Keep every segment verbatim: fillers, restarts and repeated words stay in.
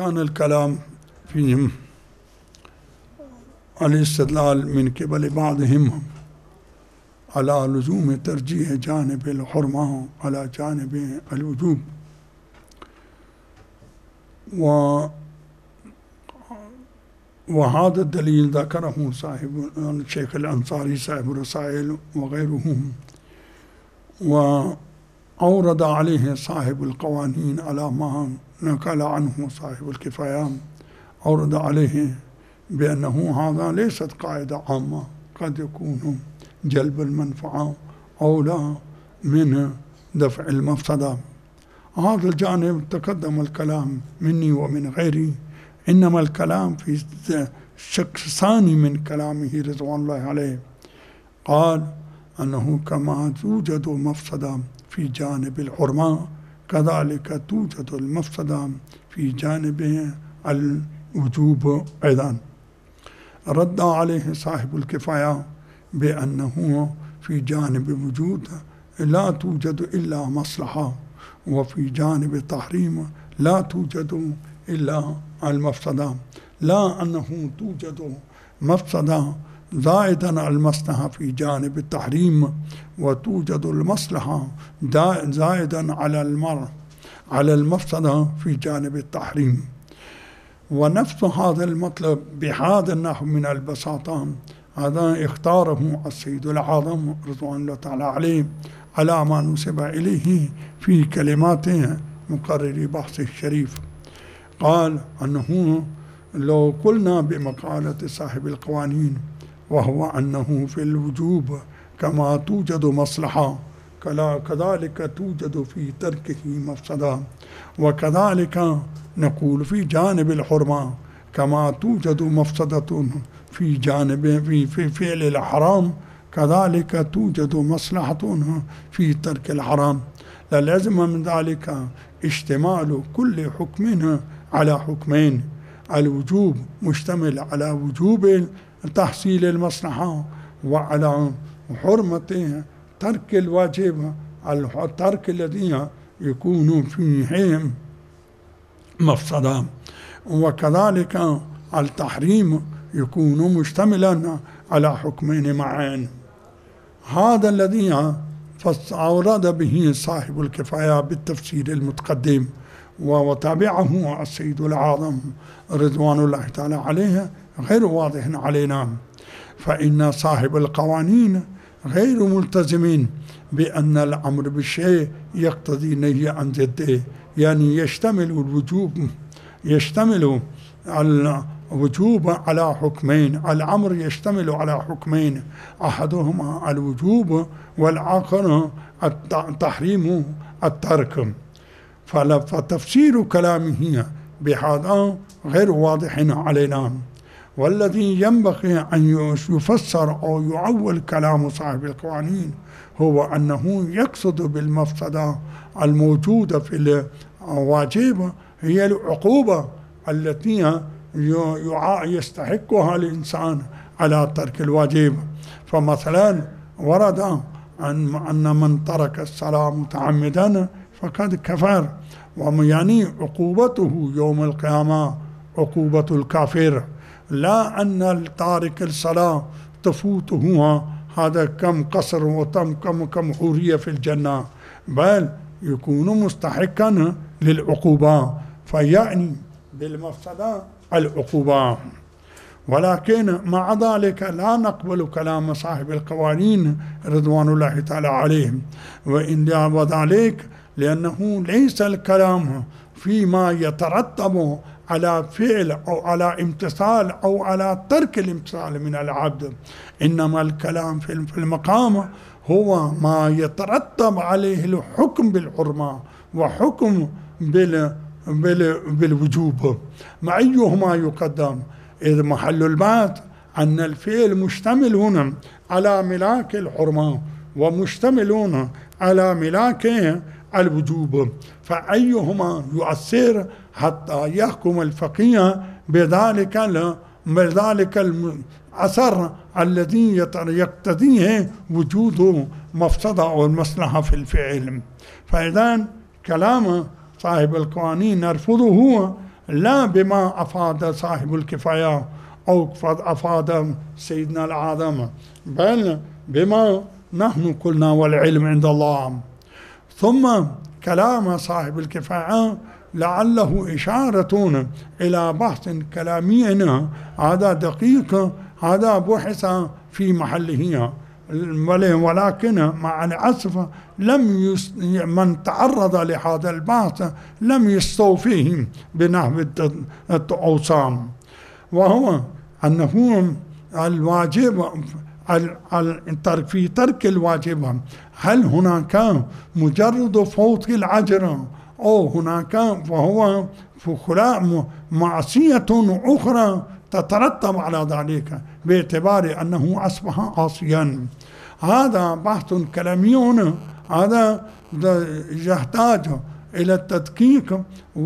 كان الكلام فيهم الاستدلال من قبل بعضهم على لزوم ترجيح جانب الحرمة على جانب الوجوب، و وهذا الدليل ذكره صاحب الشيخ الأنصاري صاحب الرسائل وغيرهم، وأورد عليه صاحب القوانين على ما نقل عنه صاحب الكفاية، أورد عليه بأنه هذا ليست قاعدة عامة، قد يكون جلب المنفعة أولى من دفع المفسدة. هذا الجانب تقدم الكلام مني ومن غيري، إنما الكلام في شق ثاني من كلامه رضوان الله عليه، قال أنه كما توجد مفسدة في جانب الحرمة كذلك توجد المفسدة في جانب الوجوب أيضا. رد عليه صاحب الكفاية بأنه في جانب الوجود لا توجد إلا مصلحة، وفي جانب التحريم لا توجد إلا المفسدة، لا أنه توجد مفسدة زائدا على المصلحة في جانب التحريم، وتوجد المصلحة زائدا على المر على المفسدة في جانب التحريم. ونفس هذا المطلب بهذا النحو من البساطة هذا اختاره السيد الأعظم رضوان الله تعالى عليه على ما نسب إليه في كلماته مقرر بحثه الشريف. قال أنه لو قلنا بمقالة صاحب القوانين، وهو أنه في الوجوب كما توجد مصلحة كذلك توجد في تركه مفسدة، وكذلك نقول في جانب الحرمة كما توجد مفسدة في جانب في, في فعل الحرام كذلك توجد مصلحة في ترك الحرام، لازم من ذلك اشتمال كل حكم على حكمين، الوجوب مشتمل على وجوب تحصيل المصلحة وعلى حرمة ترك الواجب، الترك الذي يكون فيه مفسدة، وكذلك التحريم يكون مشتملا على حكمين معين. هذا الذي أورد به صاحب الكفاية بالتفسير المتقدم، وتابعه السيد الأعظم رضوان الله تعالى عليه غير واضح علينا، فإن صاحب القوانين غير ملتزمين بأن الأمر بالشيء يقتضي النهي عن ضده، يعني يشتمل الوجوب يشتمل الوجوب على حكمين، الأمر يشتمل على حكمين، أحدهما الوجوب والآخر التحريم الترك، فتفسير كلامه بهذا غير واضح علينا. والذي ينبغي أن يفسر أو يعول كلام صاحب القوانين هو أنه يقصد بالمفسدة الموجودة في الواجب هي العقوبة التي يستحقها الإنسان على ترك الواجب. فمثلا ورد أن من ترك الصلاة متعمدا فقد كفر، ويعني عقوبته يوم القيامة عقوبة الكافر، لا أن التارك الصلاة تفوته هذا كم قصر وتم كم كم حورية في الجنة، بل يكون مستحقا للعقوبة، فيعني بالمفسدة العقوبة. ولكن مع ذلك لا نقبل كلام صاحب القوانين رضوان الله تعالى عليهم، وإن وذلك لأنه ليس الكلام فيما يترتب على فعل أو على امتثال أو على ترك الامتثال من العبد، إنما الكلام في المقام هو ما يترتب عليه الحكم بالحرمة وحكم بال بال بالوجوب، مع أيهما يقدم؟ إذ محل البحث أن الفعل مشتمل هنا على ملاك الحرمة ومشتملون على ملاك الوجوب، فأيهما يؤثر حتى يحكم الفقيه بذلك بذلك الأثر الذي يقتضيه وجود مفسدة أو المصلحة في الفعل. فإذا كلام صاحب القوانين نرفضه لا بما أفاد صاحب الكفاية أو أفاد سيدنا الأعظم، بل بما نحن قلنا والعلم عند الله. ثم كلام صاحب الكفاية لعله إشارة إلى بحث كلامي هذا دقيق، هذا بحث في محله، ولكن مع الأسف لم يس... من تعرض لهذا البحث لم يستوفيه بنحو الأوسام، وهو أنه الواجب في ترك الواجب هل هناك مجرد فوت الأجر أو هناك فهو فخلاء معصية أخرى تترتب على ذلك باعتبار أنه أصبح عاصيا. هذا بحث كلامي، هذا يحتاج إلى التدقيق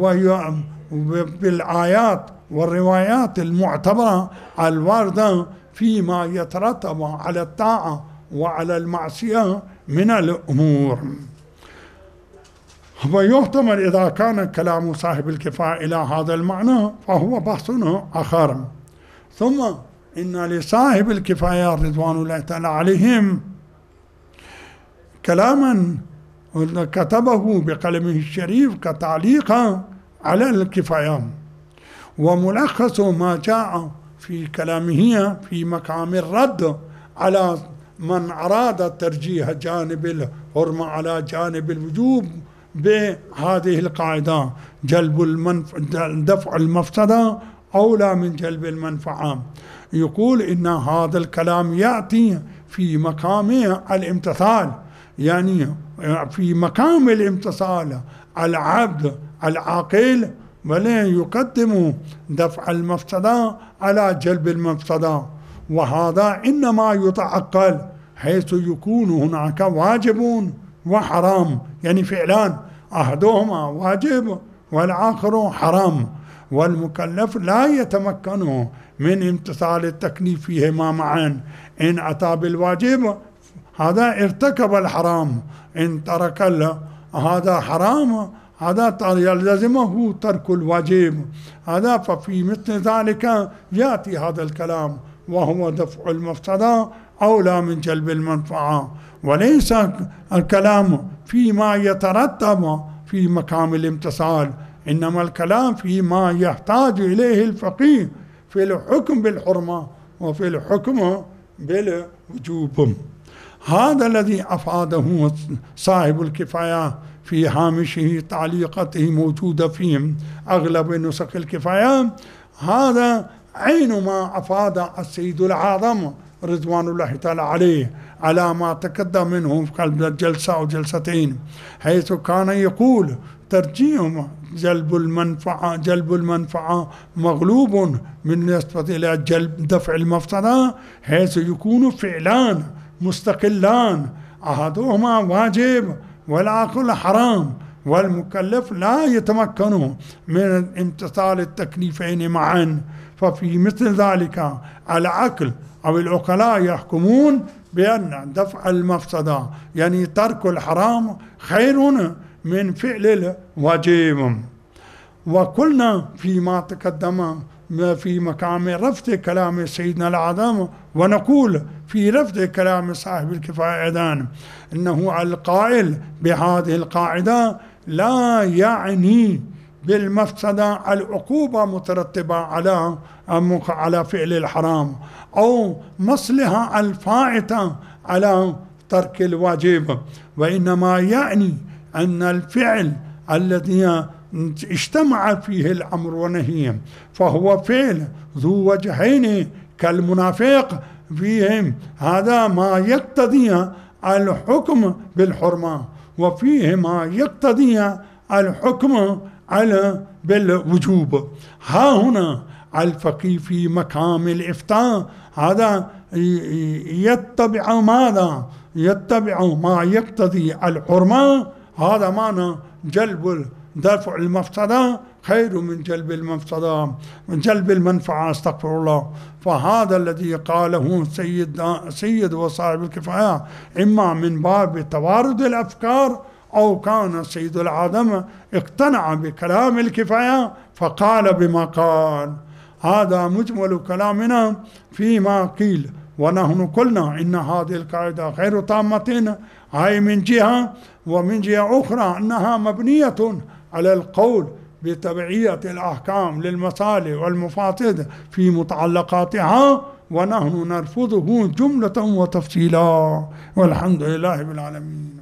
بالآيات والروايات المعتبرة الواردة فيما يترتب على الطاعة وعلى المعصية من الأمور. ويحتمل إذا كان كلام صاحب الكفاية إلى هذا المعنى فهو بحث آخر. ثم إن لصاحب الكفاية رضوان الله تعالى عليهم كلاما كتبه بقلمه الشريف كتعليق على الكفاية، وملخص ما جاء في كلامه في مقام الرد على من أراد ترجيح جانب الحرمة على جانب الوجوب بهذه القاعدة: جلب المنف... دفع المفسدة أولى من جلب المنفعة. يقول إن هذا الكلام يأتي في مقام الامتثال، يعني في مقام الامتثال العبد العاقل بل يقدم دفع المفسدة على جلب المفسدة، وهذا إنما يتعقل حيث يكون هناك واجب وحرام، يعني فعلان أحدهما واجب والآخر حرام، والمكلف لا يتمكن من امتثال التكليف فيهما معا. إن أتى بالواجب هذا ارتكب الحرام، إن ترك هذا حرام هذا يلزمه ترك الواجب. هذا ففي مثل ذلك يأتي هذا الكلام وهو دفع المفسدة أولى من جلب المنفعة، وليس الكلام فيما يترتب في مقام الامتثال، إنما الكلام فيما يحتاج إليه الفقيه في الحكم بالحرمة وفي الحكم بالوجوب. هذا الذي أفاده صاحب الكفاية في هامشه تعليقته موجودة في أغلب نسخ الكفاية. هذا عين ما أفاد السيد الأعظم رضوان الله تعالى عليه على ما تقدم منه في قلب جلسة أو جلستين، حيث كان يقول ترجيح جلب المنفعة جلب المنفعة مغلوب بالنسبة إلى جلب دفع المفسدة، حيث يكون فعلان مستقلان أحدهما واجب والآخر حرام، والمكلف لا يتمكن من امتثال التكليفين معا. ففي مثل ذلك العقل أو العقلاء يحكمون بأن دفع المفسدة يعني ترك الحرام خير من فعل الواجب. وقلنا فيما تقدم في مقام رفض كلام سيدنا الأعظم، ونقول في رفض كلام صاحب الكفاية أيضا إنه القائل بهذه القاعدة لا يعني بالمفسدة العقوبة مترتبة على على فعل الحرام أو مصلحة الفائتة على ترك الواجب، وإنما يعني أن الفعل الذي اجتمع فيه الأمر والنهي فهو فعل ذو وجهين كالمنافق فيهم، هذا ما يقتضي الحكم بالحرمة وفيه ما يقتضي الحكم على بالوجوب. ها هنا الفقيه في مقام الإفتاء هذا يتبع ماذا؟ يتبع ما يقتضي الحرمة، هذا معنى جلب دفع المفسدة خير من جلب المفسدة من جلب المنفعة، استغفر الله. فهذا الذي قاله سيد سيد وصاحب الكفاية إما من باب توارد الأفكار أو كان سيد العدم اقتنع بكلام الكفاية فقال بما قال. هذا مجمل كلامنا فيما قيل. ونحن قلنا إن هذه القاعدة غير تامة، هاي من جهة، ومن جهة أخرى أنها مبنية على القول بتبعية الأحكام للمصالح والمفاسد في متعلقاتها، ونحن نرفضه جملة وتفصيلا، والحمد لله بالعالمين.